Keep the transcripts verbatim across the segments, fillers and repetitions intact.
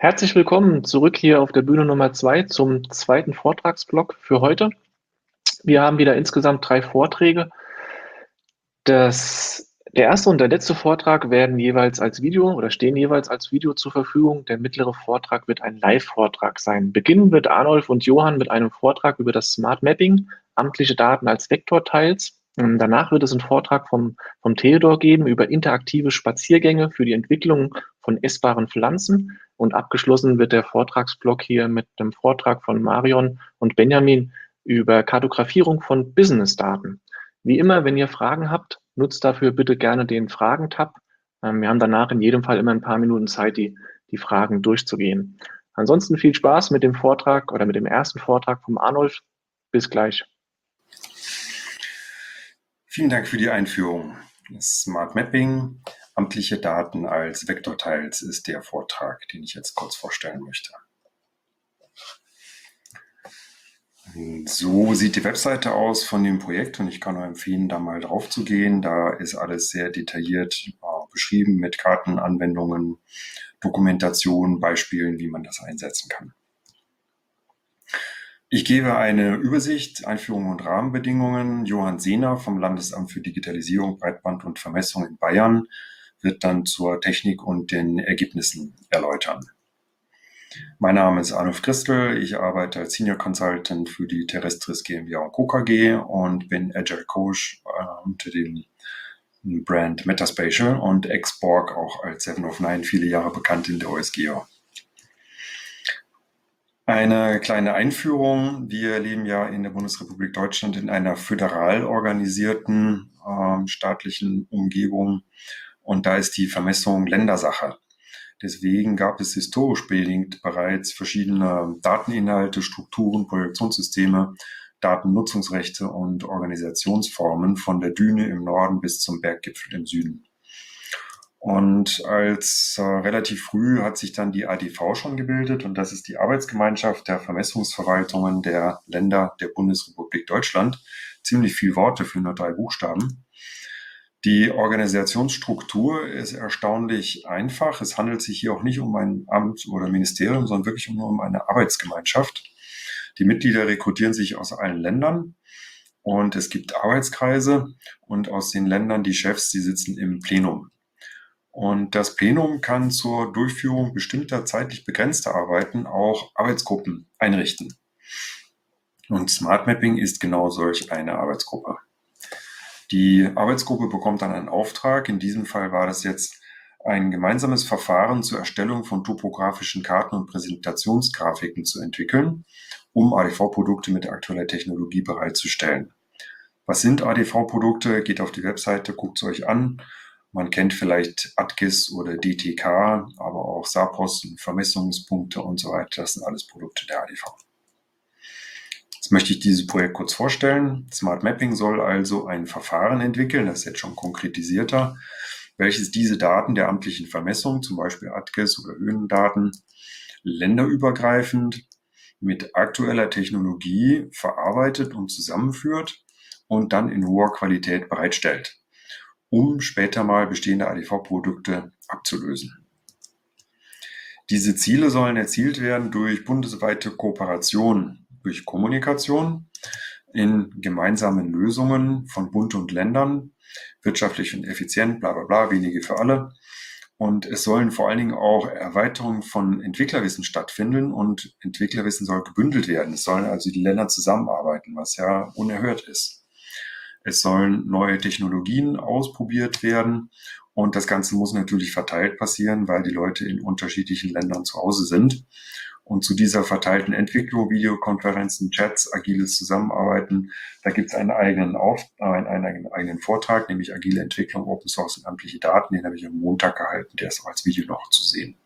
Herzlich willkommen zurück hier auf der Bühne Nummer zwei zum zweiten Vortragsblock für heute. Wir haben wieder insgesamt drei Vorträge. Das, der erste und der letzte Vortrag werden jeweils als Video oder stehen jeweils als Video zur Verfügung. Der mittlere Vortrag wird ein Live-Vortrag sein. Beginnen wird Arnulf und Johann mit einem Vortrag über das Smart Mapping, amtliche Daten als Vektorteils. Und danach wird es einen Vortrag vom, vom Theodor geben über interaktive Spaziergänge für die Entwicklung von essbaren Pflanzen. Und abgeschlossen wird der Vortragsblock hier mit einem Vortrag von Marion und Benjamin über Kartografierung von Business-Daten. Wie immer, wenn ihr Fragen habt, nutzt dafür bitte gerne den Fragen-Tab. Ähm, wir haben danach in jedem Fall immer ein paar Minuten Zeit, die, die Fragen durchzugehen. Ansonsten viel Spaß mit dem Vortrag oder mit dem ersten Vortrag vom Arnulf. Bis gleich. Vielen Dank für die Einführung. Smart Mapping, amtliche Daten als Vektorteils ist der Vortrag, den ich jetzt kurz vorstellen möchte. So sieht die Webseite aus von dem Projekt und ich kann nur empfehlen, da mal drauf zu gehen. Da ist alles sehr detailliert äh, beschrieben mit Karten, Anwendungen, Dokumentation, Beispielen, wie man das einsetzen kann. Ich gebe eine Übersicht, Einführung und Rahmenbedingungen. Johann Sehner vom Landesamt für Digitalisierung, Breitband und Vermessung in Bayern wird dann zur Technik und den Ergebnissen erläutern. Mein Name ist Arnulf Christel, ich arbeite als Senior Consultant für die Terrestris GmbH und Co. KG und bin Agile Coach äh, unter dem Brand Metaspatial und ex-Borg auch als seven of nine viele Jahre bekannt in der O S G E O. Eine kleine Einführung. Wir leben ja in der Bundesrepublik Deutschland in einer föderal organisierten äh, staatlichen Umgebung und da ist die Vermessung Ländersache. Deswegen gab es historisch bedingt bereits verschiedene Dateninhalte, Strukturen, Projektionssysteme, Datennutzungsrechte und Organisationsformen von der Düne im Norden bis zum Berggipfel im Süden. Und als äh, relativ früh hat sich dann die A D V schon gebildet und das ist die Arbeitsgemeinschaft der Vermessungsverwaltungen der Länder der Bundesrepublik Deutschland. Ziemlich viel Worte für nur drei Buchstaben. Die Organisationsstruktur ist erstaunlich einfach. Es handelt sich hier auch nicht um ein Amt oder Ministerium, sondern wirklich nur um eine Arbeitsgemeinschaft. Die Mitglieder rekrutieren sich aus allen Ländern und es gibt Arbeitskreise und aus den Ländern die Chefs, die sitzen im Plenum. Und das Plenum kann zur Durchführung bestimmter zeitlich begrenzter Arbeiten auch Arbeitsgruppen einrichten. Und Smart Mapping ist genau solch eine Arbeitsgruppe. Die Arbeitsgruppe bekommt dann einen Auftrag. In diesem Fall war das jetzt ein gemeinsames Verfahren zur Erstellung von topografischen Karten und Präsentationsgrafiken zu entwickeln, um A D V-Produkte mit aktueller Technologie bereitzustellen. Was sind A D V-Produkte? Geht auf die Webseite, guckt es euch an. Man kennt vielleicht A T G I S oder D T K, aber auch SAPOS und Vermessungspunkte und so weiter. Das sind alles Produkte der A D V. Jetzt möchte ich dieses Projekt kurz vorstellen. Smart Mapping soll also ein Verfahren entwickeln, das ist jetzt schon konkretisierter, welches diese Daten der amtlichen Vermessung, zum Beispiel A T G I S oder Höhendaten, länderübergreifend mit aktueller Technologie verarbeitet und zusammenführt und dann in hoher Qualität bereitstellt, um später mal bestehende A D V-Produkte abzulösen. Diese Ziele sollen erzielt werden durch bundesweite Kooperation, durch Kommunikation in gemeinsamen Lösungen von Bund und Ländern, wirtschaftlich und effizient, bla bla bla, wenige für alle. Und es sollen vor allen Dingen auch Erweiterungen von Entwicklerwissen stattfinden und Entwicklerwissen soll gebündelt werden. Es sollen also die Länder zusammenarbeiten, was ja unerhört ist. Es sollen neue Technologien ausprobiert werden und das Ganze muss natürlich verteilt passieren, weil die Leute in unterschiedlichen Ländern zu Hause sind. Und zu dieser verteilten Entwicklung, Videokonferenzen, Chats, agiles Zusammenarbeiten, da gibt es einen eigenen, Auf, einen, einen eigenen Vortrag, nämlich agile Entwicklung, Open Source und amtliche Daten. Den habe ich am Montag gehalten, der ist auch als Video noch zu sehen.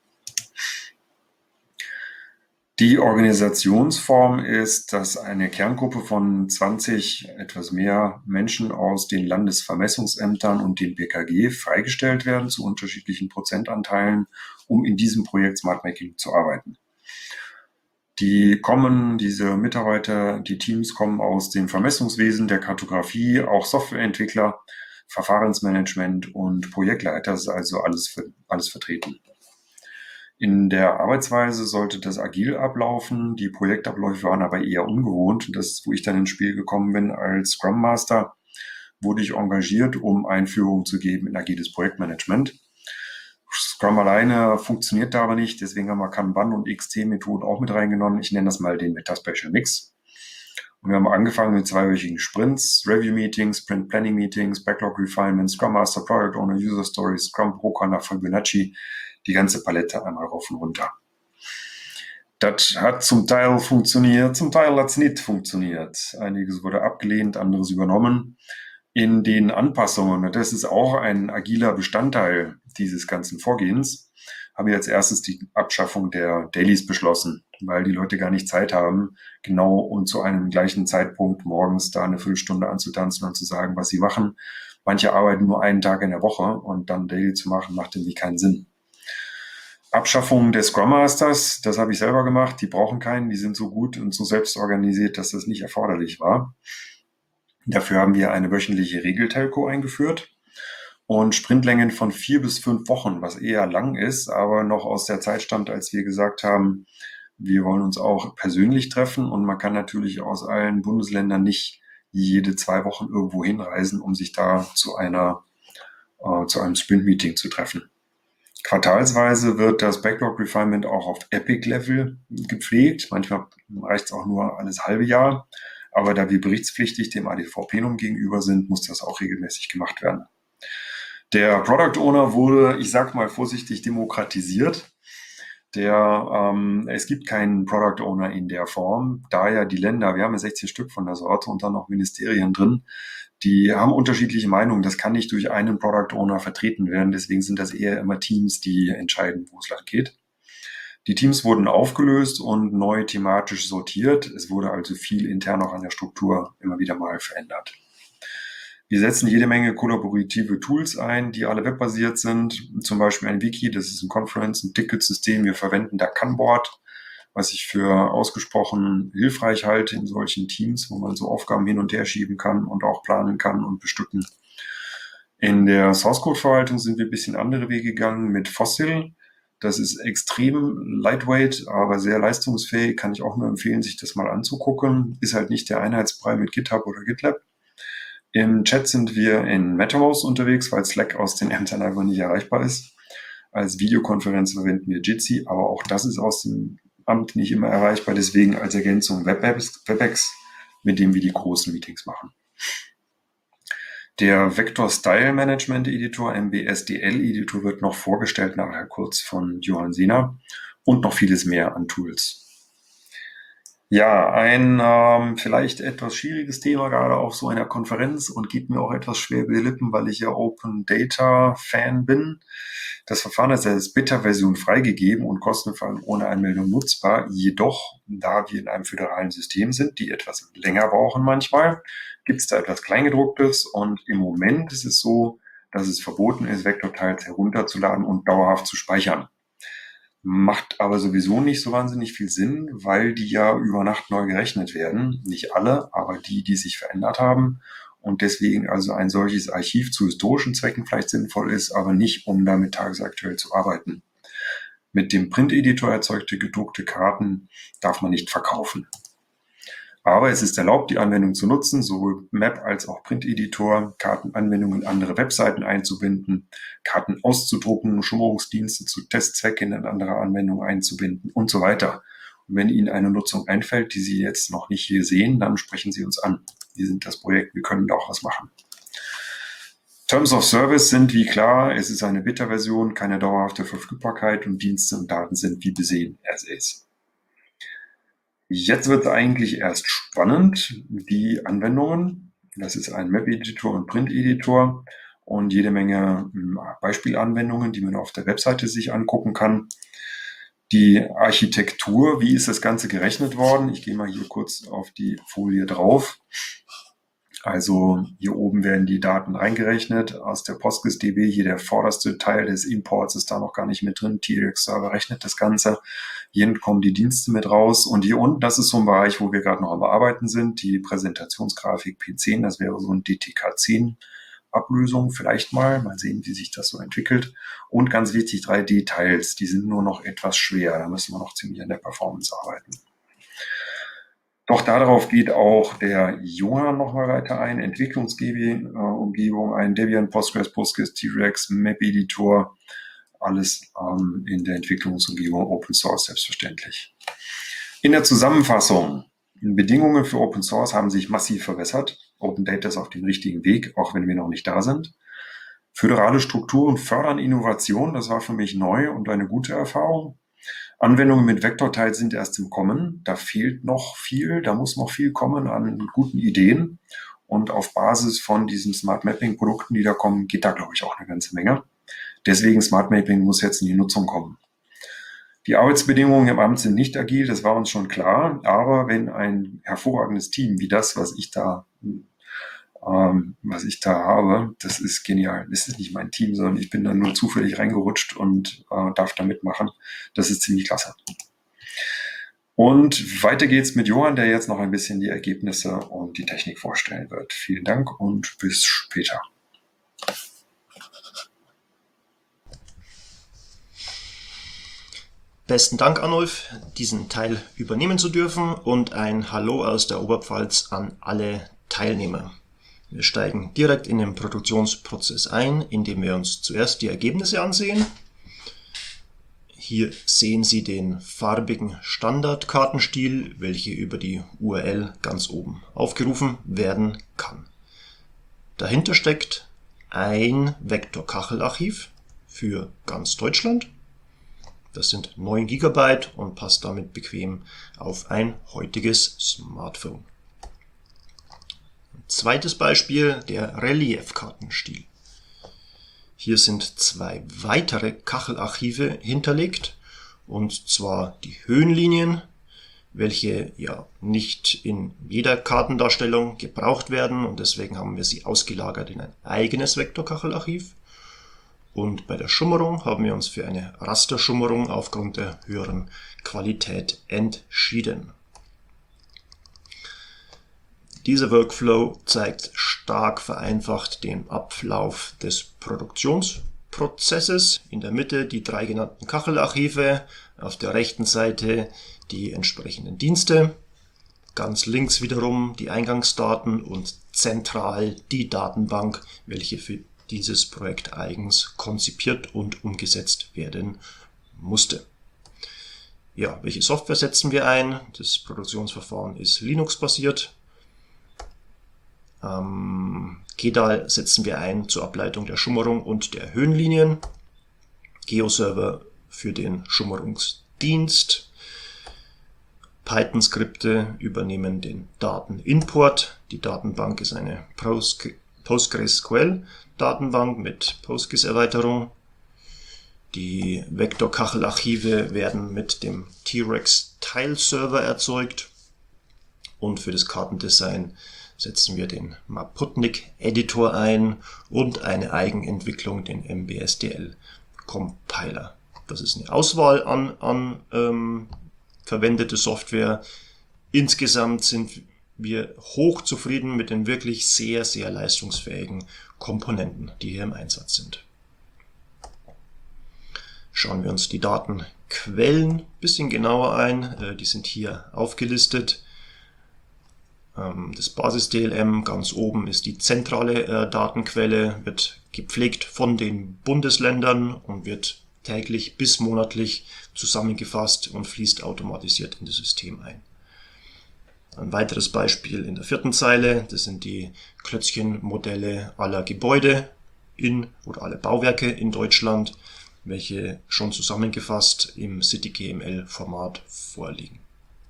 Die Organisationsform ist, dass eine Kerngruppe von zwanzig, etwas mehr Menschen aus den Landesvermessungsämtern und dem B K G freigestellt werden zu unterschiedlichen Prozentanteilen, um in diesem Projekt Smart Mapping zu arbeiten. Die kommen, diese Mitarbeiter, die Teams kommen aus dem Vermessungswesen, der Kartografie, auch Softwareentwickler, Verfahrensmanagement und Projektleiter, das ist also alles, für, alles vertreten. In der Arbeitsweise sollte das agil ablaufen. Die Projektabläufe waren aber eher ungewohnt. Und das ist, wo ich dann ins Spiel gekommen bin als Scrum Master, wurde ich engagiert, um Einführung zu geben in agiles Projektmanagement. Scrum alleine funktioniert da aber nicht, deswegen haben wir Kanban und X T-Methoden auch mit reingenommen. Ich nenne das mal den Meta-Special Mix. Und wir haben angefangen mit zweiwöchigen Sprints, Review-Meetings, Sprint-Planning-Meetings, Backlog-Refinement, Scrum Master, Product Owner, User Stories, Scrum, Pro-Conner, Fibonacci, die ganze Palette einmal rauf und runter. Das hat zum Teil funktioniert, zum Teil hat es nicht funktioniert. Einiges wurde abgelehnt, anderes übernommen. In den Anpassungen, und das ist auch ein agiler Bestandteil dieses ganzen Vorgehens, haben wir als erstes die Abschaffung der Dailies beschlossen, weil die Leute gar nicht Zeit haben, genau und zu einem gleichen Zeitpunkt morgens da eine Viertelstunde anzutanzen und zu sagen, was sie machen. Manche arbeiten nur einen Tag in der Woche und dann Daily zu machen, macht irgendwie keinen Sinn. Abschaffung des Scrum Masters, das habe ich selber gemacht, die brauchen keinen, die sind so gut und so selbstorganisiert, dass das nicht erforderlich war. Dafür haben wir eine wöchentliche Regeltelco eingeführt und Sprintlängen von vier bis fünf Wochen, was eher lang ist, aber noch aus der Zeit stammt, als wir gesagt haben, wir wollen uns auch persönlich treffen und man kann natürlich aus allen Bundesländern nicht jede zwei Wochen irgendwo hinreisen, um sich da zu einer äh, zu einem Sprint-Meeting zu treffen. Quartalsweise wird das Backlog Refinement auch auf Epic-Level gepflegt. Manchmal reicht es auch nur alles halbe Jahr. Aber da wir berichtspflichtig dem A D V Plenum gegenüber sind, muss das auch regelmäßig gemacht werden. Der Product Owner wurde, ich sag mal vorsichtig, demokratisiert. Der, ähm, es gibt keinen Product Owner in der Form, da ja die Länder, wir haben ja sechzehn Stück von der Sorte und dann noch Ministerien drin, die haben unterschiedliche Meinungen. Das kann nicht durch einen Product Owner vertreten werden. Deswegen sind das eher immer Teams, die entscheiden, wo es lang geht. Die Teams wurden aufgelöst und neu thematisch sortiert. Es wurde also viel intern auch an der Struktur immer wieder mal verändert. Wir setzen jede Menge kollaborative Tools ein, die alle webbasiert sind. Zum Beispiel ein Wiki, das ist ein Conference, ein Ticketsystem. Wir verwenden da Kanboard, was ich für ausgesprochen hilfreich halte in solchen Teams, wo man so Aufgaben hin und her schieben kann und auch planen kann und bestücken. In der Source-Code-Verwaltung sind wir ein bisschen andere Wege gegangen mit Fossil. Das ist extrem lightweight, aber sehr leistungsfähig. Kann ich auch nur empfehlen, sich das mal anzugucken. Ist halt nicht der Einheitsbrei mit GitHub oder GitLab. Im Chat sind wir in MetaMost unterwegs, weil Slack aus den Ämtern einfach nicht erreichbar ist. Als Videokonferenz verwenden wir Jitsi, aber auch das ist aus dem Amt nicht immer erreichbar. Deswegen als Ergänzung WebEx, WebEx, mit dem wir die großen Meetings machen. Der Vector Style Management Editor, M B S D L Editor, wird noch vorgestellt, nachher kurz von Johann Sehner und noch vieles mehr an Tools. Ja, ein ähm, vielleicht etwas schwieriges Thema gerade auf so einer Konferenz und geht mir auch etwas schwer über die Lippen, weil ich ja Open Data Fan bin. Das Verfahren ist als Beta-Version freigegeben und kostenfrei ohne Anmeldung nutzbar. Jedoch, da wir in einem föderalen System sind, die etwas länger brauchen manchmal, gibt es da etwas Kleingedrucktes und im Moment ist es so, dass es verboten ist, Vektorteils herunterzuladen und dauerhaft zu speichern. Macht aber sowieso nicht so wahnsinnig viel Sinn, weil die ja über Nacht neu gerechnet werden. Nicht alle, aber die, die sich verändert haben. Und deswegen also ein solches Archiv zu historischen Zwecken vielleicht sinnvoll ist, aber nicht, um damit tagesaktuell zu arbeiten. Mit dem Print-Editor erzeugte gedruckte Karten darf man nicht verkaufen. Aber es ist erlaubt, die Anwendung zu nutzen, sowohl Map als auch Print-Editor, Kartenanwendungen in andere Webseiten einzubinden, Karten auszudrucken, Schummerungsdienste zu Testzwecken in andere Anwendungen einzubinden und so weiter. Und wenn Ihnen eine Nutzung einfällt, die Sie jetzt noch nicht hier sehen, dann sprechen Sie uns an. Wir sind das Projekt, wir können da auch was machen. Terms of Service sind wie klar, es ist eine Beta-Version, keine dauerhafte Verfügbarkeit und Dienste und Daten sind wie besehen as is. Jetzt wird es eigentlich erst spannend, die Anwendungen. Das ist ein Map-Editor und Print-Editor und jede Menge Beispielanwendungen, die man auf der Webseite sich angucken kann. Die Architektur, wie ist das Ganze gerechnet worden? Ich gehe mal hier kurz auf die Folie drauf. Also hier oben werden die Daten reingerechnet aus der PostgreSDB. Hier der vorderste Teil des Imports ist da noch gar nicht mit drin. T-Rex-Server rechnet das Ganze. Hier kommen die Dienste mit raus. Und hier unten, das ist so ein Bereich, wo wir gerade noch am Bearbeiten sind. Die Präsentationsgrafik P zehn, das wäre so ein D T K zehn Ablösung vielleicht mal. Mal sehen, wie sich das so entwickelt. Und ganz wichtig, drei D-Tiles. Die sind nur noch etwas schwer. Da müssen wir noch ziemlich an der Performance arbeiten. Doch darauf geht auch der Johann nochmal weiter ein. Entwicklungsumgebung, ein Debian, Postgres, Postgres, T-Rex, Map-Editor. Alles ähm, in der Entwicklungsumgebung Open Source selbstverständlich. In der Zusammenfassung. Bedingungen für Open Source haben sich massiv verbessert. Open Data ist auf dem richtigen Weg, auch wenn wir noch nicht da sind. Föderale Strukturen fördern Innovation. Das war für mich neu und eine gute Erfahrung. Anwendungen mit Vektorteil sind erst im Kommen. Da fehlt noch viel. Da muss noch viel kommen an guten Ideen. Und auf Basis von diesen Smart Mapping Produkten, die da kommen, geht da, glaube ich, auch eine ganze Menge. Deswegen Smart Mapping muss jetzt in die Nutzung kommen. Die Arbeitsbedingungen im Amt sind nicht agil, das war uns schon klar. Aber wenn ein hervorragendes Team wie das, was ich da, ähm, was ich da habe, das ist genial. Das ist nicht mein Team, sondern ich bin da nur zufällig reingerutscht und äh, darf da mitmachen. Das ist ziemlich klasse. Und weiter geht's mit Johann, der jetzt noch ein bisschen die Ergebnisse und die Technik vorstellen wird. Vielen Dank und bis später. Besten Dank, Arnulf, diesen Teil übernehmen zu dürfen und ein Hallo aus der Oberpfalz an alle Teilnehmer. Wir steigen direkt in den Produktionsprozess ein, indem wir uns zuerst die Ergebnisse ansehen. Hier sehen Sie den farbigen Standardkartenstil, welche über die U R L ganz oben aufgerufen werden kann. Dahinter steckt ein Vektor-Kachelarchiv für ganz Deutschland. Das sind neun Gigabyte und passt damit bequem auf ein heutiges Smartphone. Ein zweites Beispiel, der Reliefkartenstil. Hier sind zwei weitere Kachelarchive hinterlegt, und zwar die Höhenlinien, welche ja nicht in jeder Kartendarstellung gebraucht werden, und deswegen haben wir sie ausgelagert in ein eigenes Vektorkachelarchiv. Und bei der Schummerung haben wir uns für eine Rasterschummerung aufgrund der höheren Qualität entschieden. Dieser Workflow zeigt stark vereinfacht den Ablauf des Produktionsprozesses. In der Mitte die drei genannten Kachelarchive, auf der rechten Seite die entsprechenden Dienste, ganz links wiederum die Eingangsdaten und zentral die Datenbank, welche für dieses Projekt eigens konzipiert und umgesetzt werden musste. Ja, welche Software setzen wir ein? Das Produktionsverfahren ist Linux-basiert. Ähm, G D A L setzen wir ein zur Ableitung der Schummerung und der Höhenlinien. GeoServer für den Schummerungsdienst. Python-Skripte übernehmen den Datenimport. Die Datenbank ist eine PostgreSQL-Datenbank mit PostGIS-Erweiterung. Die Vektor-Kachelarchive werden mit dem T-Rex Tile-Server erzeugt. Und für das Kartendesign setzen wir den Maputnik-Editor ein und eine Eigenentwicklung, den M B S D L-Compiler. Das ist eine Auswahl an, an ähm, verwendete Software. Insgesamt sind wir hoch zufrieden mit den wirklich sehr, sehr leistungsfähigen Komponenten, die hier im Einsatz sind. Schauen wir uns die Datenquellen ein bisschen genauer ein. Die sind hier aufgelistet. Das Basis-D L M ganz oben ist die zentrale Datenquelle, wird gepflegt von den Bundesländern und wird täglich bis monatlich zusammengefasst und fließt automatisiert in das System ein. Ein weiteres Beispiel in der vierten Zeile, das sind die Klötzchenmodelle aller Gebäude in oder aller Bauwerke in Deutschland, welche schon zusammengefasst im CityGML-Format vorliegen.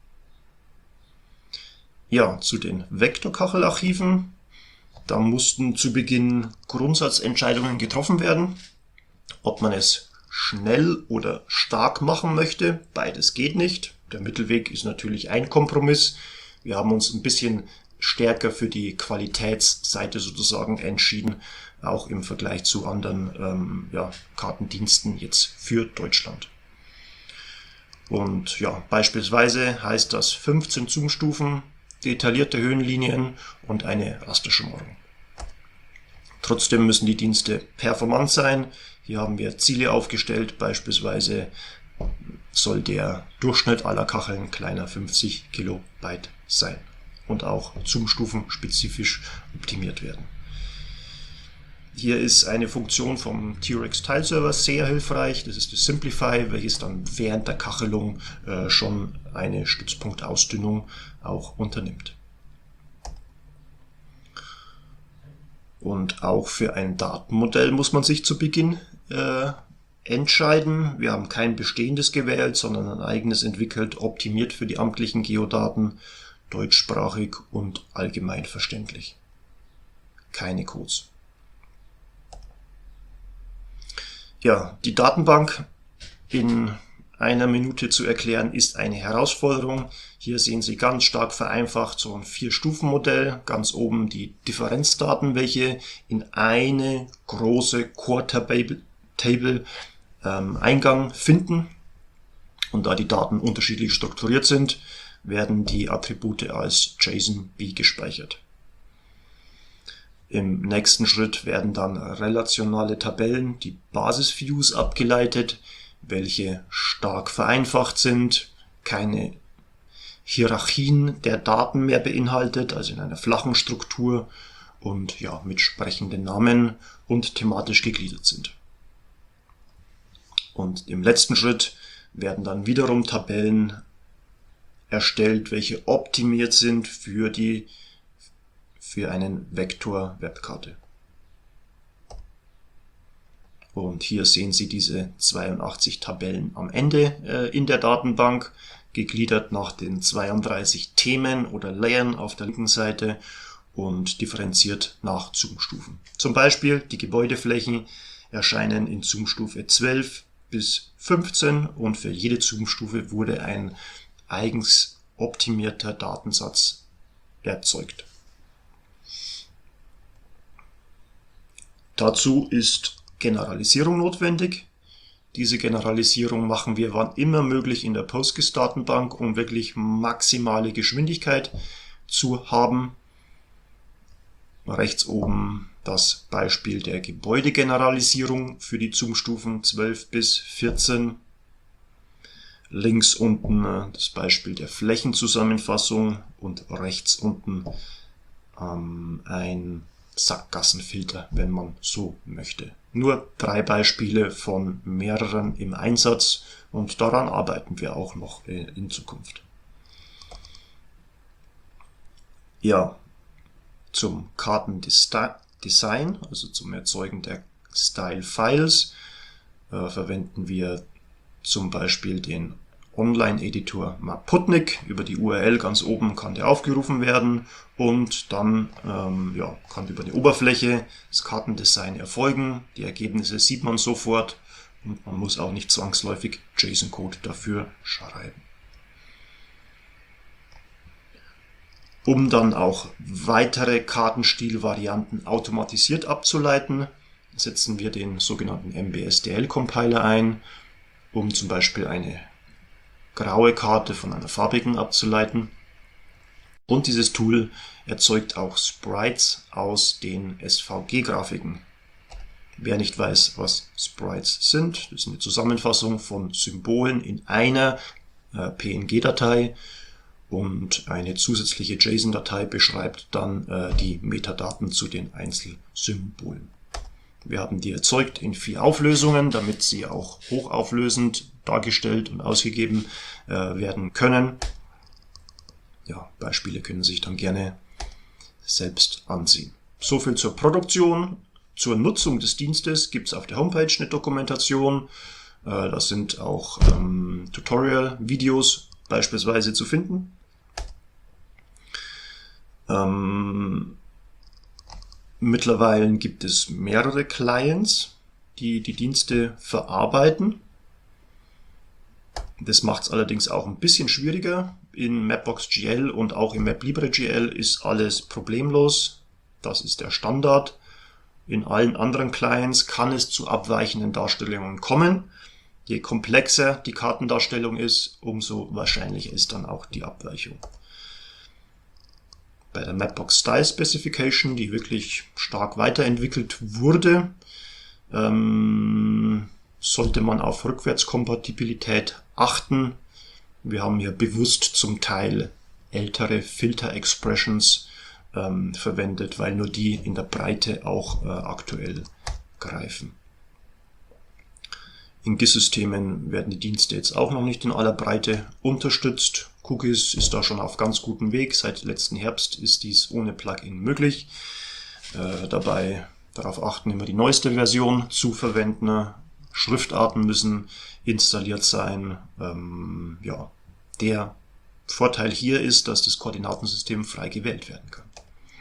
Ja, zu den Vektorkachelarchiven. Da mussten zu Beginn Grundsatzentscheidungen getroffen werden, ob man es schnell oder stark machen möchte. Beides geht nicht. Der Mittelweg ist natürlich ein Kompromiss. Wir haben uns ein bisschen stärker für die Qualitätsseite sozusagen entschieden, auch im Vergleich zu anderen ähm, ja, Kartendiensten jetzt für Deutschland. Und ja, beispielsweise heißt das fünfzehn Zoomstufen, detaillierte Höhenlinien und eine Rasterschummerung. Trotzdem müssen die Dienste performant sein. Hier haben wir Ziele aufgestellt, beispielsweise soll der Durchschnitt aller Kacheln kleiner fünfzig Kilobyte sein und auch zoomstufenspezifisch optimiert werden. Hier ist eine Funktion vom T-Rex Tile Server sehr hilfreich. Das ist das Simplify, welches dann während der Kachelung äh, schon eine Stützpunktausdünnung auch unternimmt. Und auch für ein Datenmodell muss man sich zu Beginn äh, entscheiden. Wir haben kein bestehendes gewählt, sondern ein eigenes entwickelt, optimiert für die amtlichen Geodaten, deutschsprachig und allgemein verständlich. Keine Codes. Ja, die Datenbank in einer Minute zu erklären, ist eine Herausforderung. Hier sehen Sie ganz stark vereinfacht so ein Vier-Stufen-Modell. Ganz oben die Differenzdaten, welche in eine große Core-Table ähm, Eingang finden. Und da die Daten unterschiedlich strukturiert sind, werden die Attribute als JSON-B gespeichert. Im nächsten Schritt werden dann relationale Tabellen, die Basis-Views, abgeleitet, welche stark vereinfacht sind, keine Hierarchien der Daten mehr beinhaltet, also in einer flachen Struktur und ja, mit sprechenden Namen und thematisch gegliedert sind. Und im letzten Schritt werden dann wiederum Tabellen erstellt, welche optimiert sind für die für einen Vektor-Webkarte. Und hier sehen Sie diese zweiundachtzig Tabellen am Ende äh, in der Datenbank, gegliedert nach den zweiunddreißig Themen oder Layern auf der linken Seite und differenziert nach Zoomstufen. Zum Beispiel die Gebäudeflächen erscheinen in Zoomstufe zwölf bis fünfzehn und für jede Zoomstufe wurde ein eigens optimierter Datensatz erzeugt. Dazu ist Generalisierung notwendig. Diese Generalisierung machen wir wann immer möglich in der PostGIS-Datenbank, um wirklich maximale Geschwindigkeit zu haben. Rechts oben das Beispiel der Gebäudegeneralisierung für die Zoomstufen zwölf bis vierzehn. Links unten das Beispiel der Flächenzusammenfassung und rechts unten ähm, ein Sackgassenfilter, wenn man so möchte. Nur drei Beispiele von mehreren im Einsatz und daran arbeiten wir auch noch in Zukunft. Ja, zum Kartendesign, also zum Erzeugen der Style-Files, äh, verwenden wir zum Beispiel den Online-Editor Maputnik. Über die U R L ganz oben kann der aufgerufen werden und dann ähm, ja, kann über die Oberfläche das Kartendesign erfolgen. Die Ergebnisse sieht man sofort und man muss auch nicht zwangsläufig JSON-Code dafür schreiben. Um dann auch weitere Kartenstil-Varianten automatisiert abzuleiten, setzen wir den sogenannten M B S D L-Compiler ein, um zum Beispiel eine graue Karte von einer farbigen abzuleiten. Und dieses Tool erzeugt auch Sprites aus den S V G-Grafiken. Wer nicht weiß, was Sprites sind, das ist eine Zusammenfassung von Symbolen in einer äh, P N G-Datei und eine zusätzliche JSON-Datei beschreibt dann äh, die Metadaten zu den Einzelsymbolen. Wir haben die erzeugt in vier Auflösungen, damit sie auch hochauflösend dargestellt und ausgegeben äh, werden können. Ja, Beispiele können Sie sich dann gerne selbst ansehen. So viel zur Produktion. Zur Nutzung des Dienstes gibt es auf der Homepage eine Dokumentation. Äh, das sind auch ähm, Tutorial-Videos beispielsweise zu finden. Ähm, mittlerweile gibt es mehrere Clients, die die Dienste verarbeiten. Das macht es allerdings auch ein bisschen schwieriger. In Mapbox G L und auch in MapLibre G L ist alles problemlos. Das ist der Standard. In allen anderen Clients kann es zu abweichenden Darstellungen kommen. Je komplexer die Kartendarstellung ist, umso wahrscheinlicher ist dann auch die Abweichung. bei der Mapbox Style Specification, die wirklich stark weiterentwickelt wurde, ähm, sollte man auf Rückwärtskompatibilität achten. Wir haben hier bewusst zum Teil ältere Filter-Expressions ähm, verwendet, weil nur die in der Breite auch äh, aktuell greifen. In G I S-Systemen werden die Dienste jetzt auch noch nicht in aller Breite unterstützt. QGIS ist da schon auf ganz gutem Weg. Seit letzten Herbst ist dies ohne Plugin möglich. Äh, dabei darauf achten, immer die neueste Version zu verwenden. Schriftarten müssen installiert sein. Ähm, ja, der Vorteil hier ist, dass das Koordinatensystem frei gewählt werden kann.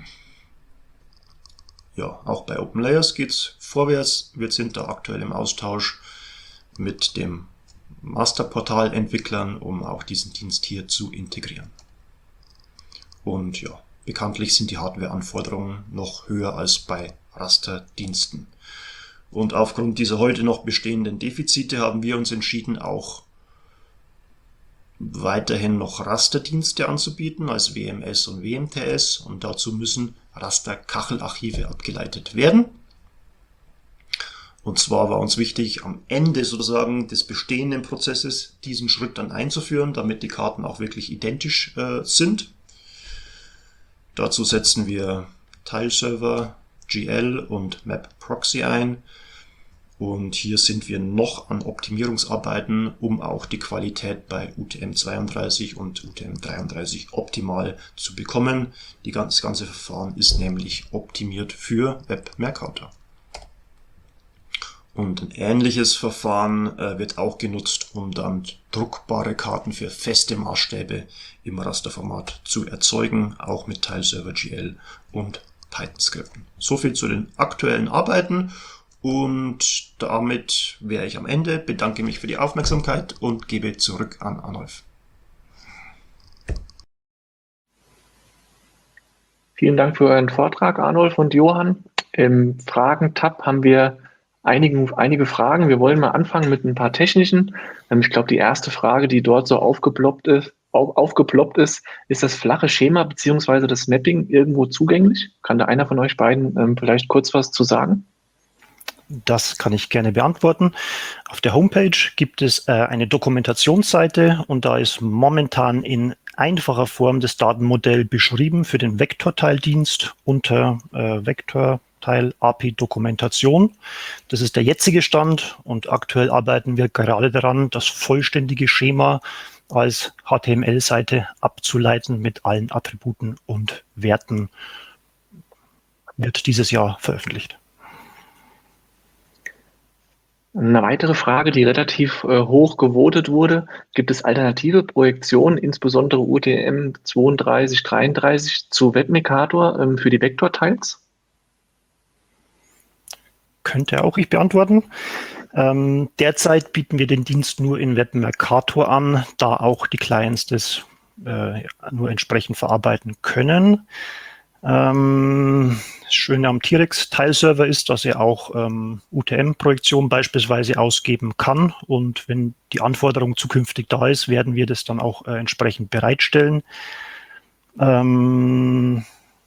Ja, auch bei OpenLayers geht es vorwärts. Wir sind da aktuell im Austausch mit dem Masterportal-Entwicklern, um auch diesen Dienst hier zu integrieren. Und ja, bekanntlich sind die Hardware-Anforderungen noch höher als bei Rasterdiensten. Und aufgrund dieser heute noch bestehenden Defizite haben wir uns entschieden, auch weiterhin noch Rasterdienste anzubieten als W M S und W M T S, und dazu müssen Rasterkachelarchive abgeleitet werden. Und zwar war uns wichtig, am Ende sozusagen des bestehenden Prozesses diesen Schritt dann einzuführen, damit die Karten auch wirklich identisch äh, sind. Dazu setzen wir Tileserver, G L und MapProxy ein. Und hier sind wir noch an Optimierungsarbeiten, um auch die Qualität bei U T M zweiunddreißig und U T M dreiunddreißig optimal zu bekommen. Die ganze, das ganze Verfahren ist nämlich optimiert für Web Mercator. Und ein ähnliches Verfahren äh, wird auch genutzt, um dann druckbare Karten für feste Maßstäbe im Rasterformat zu erzeugen, auch mit Tileserver G L und Python-Skripten. Soviel zu den aktuellen Arbeiten. Und damit wäre ich am Ende, bedanke mich für die Aufmerksamkeit und gebe zurück an Arnulf. Vielen Dank für euren Vortrag, Arnulf und Johann. Im Fragen-Tab haben wir einige, einige Fragen. Wir wollen mal anfangen mit ein paar technischen. Ich glaube, die erste Frage, die dort so aufgeploppt ist, auf, aufgeploppt ist, ist das flache Schema bzw. das Mapping irgendwo zugänglich? Kann da einer von euch beiden ähm, vielleicht kurz was zu sagen? Das kann ich gerne beantworten. Auf der Homepage gibt es äh, eine Dokumentationsseite, und da ist momentan in einfacher Form das Datenmodell beschrieben für den Vektorteildienst unter äh, Vektorteil A P I Dokumentation. Das ist der jetzige Stand, und aktuell arbeiten wir gerade daran, das vollständige Schema als H T M L-Seite abzuleiten mit allen Attributen und Werten. Wird dieses Jahr veröffentlicht. Eine weitere Frage, die relativ äh, hoch gewotet wurde: Gibt es alternative Projektionen, insbesondere U T M zweiunddreißig, dreiunddreißig zu Web-Mercator ähm, für die Vektorteils? Könnte auch ich beantworten. Ähm, derzeit bieten wir den Dienst nur in Web Mercator an, da auch die Clients das äh, nur entsprechend verarbeiten können. Ähm, das Schöne am T-Rex-Teilserver ist, dass er auch ähm, U T M-Projektionen beispielsweise ausgeben kann, und wenn die Anforderung zukünftig da ist, werden wir das dann auch äh, entsprechend bereitstellen. Ähm,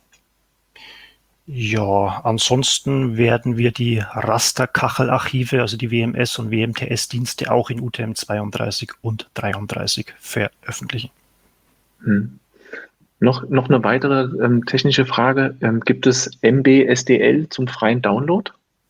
ja, ansonsten werden wir die Rasterkachelarchive, also die W M S und W M T S-Dienste, auch in U T M zweiunddreißig und dreiunddreißig veröffentlichen. Hm. Noch, noch eine weitere ähm, technische Frage. Ähm, gibt es M B S D L zum freien Download?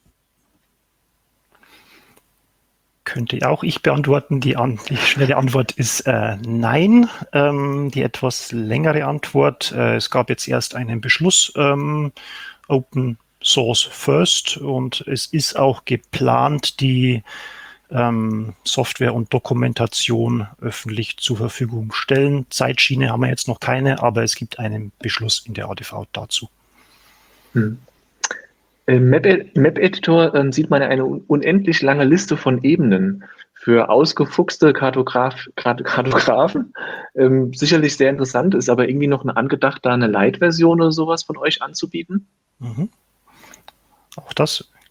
Könnte auch ich beantworten. Die, an, die schnelle Antwort ist äh, nein. Ähm, die etwas längere Antwort: äh, Es gab jetzt erst einen Beschluss, ähm, Open Source First, und es ist auch geplant, die ähm, Software und Dokumentation öffentlich zur Verfügung stellen. Zeitschiene haben wir jetzt noch keine, aber es gibt einen Beschluss in der A D V dazu. Hm. Im Map-Editor ähm, sieht man eine unendlich lange Liste von Ebenen für ausgefuchste Kartograf Kartografen. Ähm, sicherlich sehr interessant, ist aber irgendwie noch eine angedacht, da eine Light-Version oder sowas von euch anzubieten? Mhm. Auch das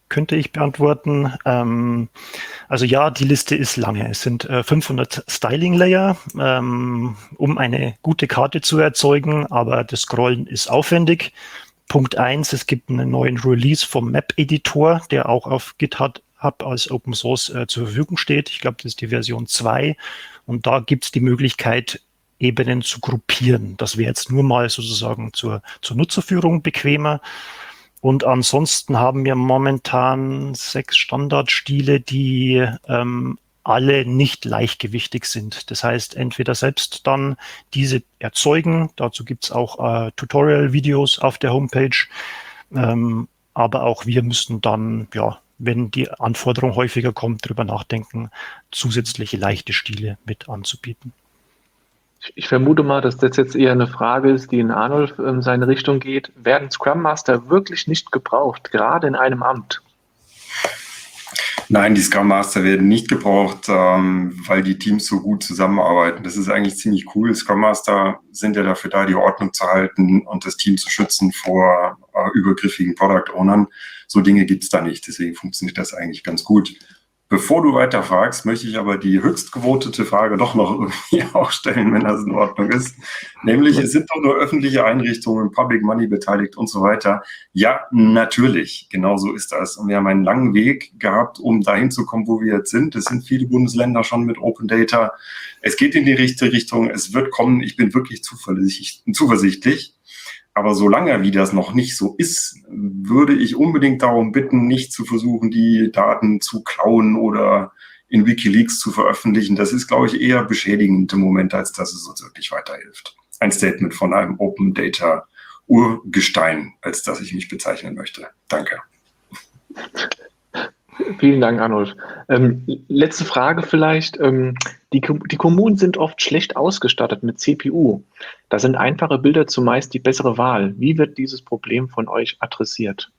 könnte ich beantworten. Ähm, also ja, die Liste ist lange. Es sind äh, fünfhundert Styling-Layer, ähm, um eine gute Karte zu erzeugen, aber das Scrollen ist aufwendig. Punkt eins, es gibt einen neuen Release vom Map-Editor, der auch auf GitHub als Open Source äh, zur Verfügung steht. Ich glaube, das ist die Version zwei. Und da gibt es die Möglichkeit, Ebenen zu gruppieren. Das wäre jetzt nur mal sozusagen zur, zur Nutzerführung bequemer. Und ansonsten haben wir momentan sechs Standardstile, die ähm, alle nicht leichtgewichtig sind. Das heißt, entweder selbst dann diese erzeugen, dazu gibt es auch äh, Tutorial-Videos auf der Homepage, ähm, aber auch wir müssen dann, ja, wenn die Anforderung häufiger kommt, drüber nachdenken, zusätzliche leichte Stile mit anzubieten. Ich vermute mal, dass das jetzt eher eine Frage ist, die in Arnulf in seine Richtung geht. Werden Scrum Master wirklich nicht gebraucht, gerade in einem Amt? Nein, die Scrum Master werden nicht gebraucht, ähm, weil die Teams so gut zusammenarbeiten. Das ist eigentlich ziemlich cool. Scrum Master sind ja dafür da, die Ordnung zu halten und das Team zu schützen vor äh, übergriffigen Product Ownern. So Dinge gibt's da nicht. Deswegen funktioniert das eigentlich ganz gut. Bevor du weiter fragst, möchte ich aber die höchst gewotete Frage doch noch irgendwie auch stellen, wenn das in Ordnung ist. Nämlich, es sind doch nur öffentliche Einrichtungen, Public Money beteiligt und so weiter. Ja, natürlich, genau so ist das. Und wir haben einen langen Weg gehabt, um dahin zu kommen, wo wir jetzt sind. Es sind viele Bundesländer schon mit Open Data. Es geht in die richtige Richtung, es wird kommen. Ich bin wirklich zuversichtlich. zuversichtlich. Aber solange wie das noch nicht so ist, würde ich unbedingt darum bitten, nicht zu versuchen, die Daten zu klauen oder in WikiLeaks zu veröffentlichen. Das ist, glaube ich, eher beschädigend im Moment, als dass es uns wirklich weiterhilft. Ein Statement von einem Open Data Urgestein, als dass ich mich bezeichnen möchte. Danke. Vielen Dank, Arnulf. Ähm, letzte Frage vielleicht. Ähm, die, die Kommunen sind oft schlecht ausgestattet mit C P U. Da sind einfache Bilder zumeist die bessere Wahl. Wie wird dieses Problem von euch adressiert?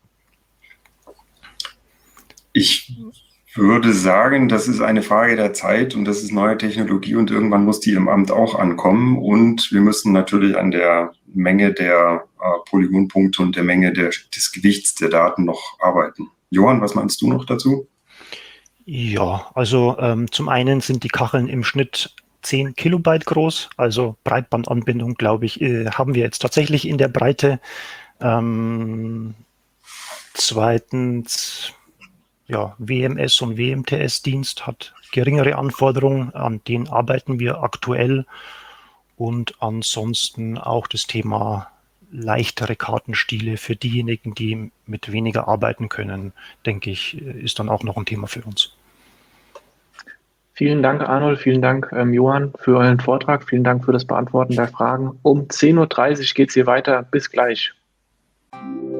Ich würde sagen, das ist eine Frage der Zeit und das ist neue Technologie und irgendwann muss die im Amt auch ankommen. Und wir müssen natürlich an der Menge der äh, Polygonpunkte und der Menge der, des Gewichts der Daten noch arbeiten. Johann, was meinst du noch dazu? Ja, also ähm, zum einen sind die Kacheln im Schnitt zehn Kilobyte groß, also Breitbandanbindung, glaube ich, äh, haben wir jetzt tatsächlich in der Breite. Ähm, zweitens, ja, W M S und W M T S-Dienst hat geringere Anforderungen, an denen arbeiten wir aktuell. Und ansonsten auch das Thema leichtere Kartenstile für diejenigen, die mit weniger arbeiten können, denke ich, ist dann auch noch ein Thema für uns. Vielen Dank, Arnold, vielen Dank, ähm, Johann, für euren Vortrag. Vielen Dank für das Beantworten der Fragen. Um zehn Uhr dreißig geht es hier weiter. Bis gleich.